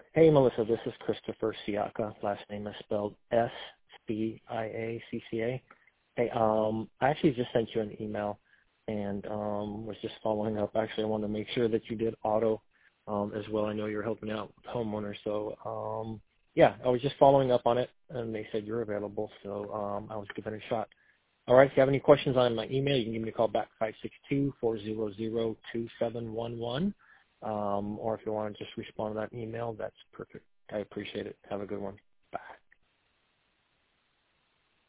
Hey, Melissa, this is Christopher Siaka. Last name is spelled S-B-I-A-C-C-A. Hey, I actually just sent you an email and was just following up. Actually, I wanted to make sure that you did auto as well. I know you're helping out with homeowners. So, yeah, I was just following up on it, and they said you're available, so I was giving it a shot. All right, if you have any questions on my email, you can give me a call back, 562-400-2711. Or if you want to just respond to that email, that's perfect. I appreciate it. Have a good one.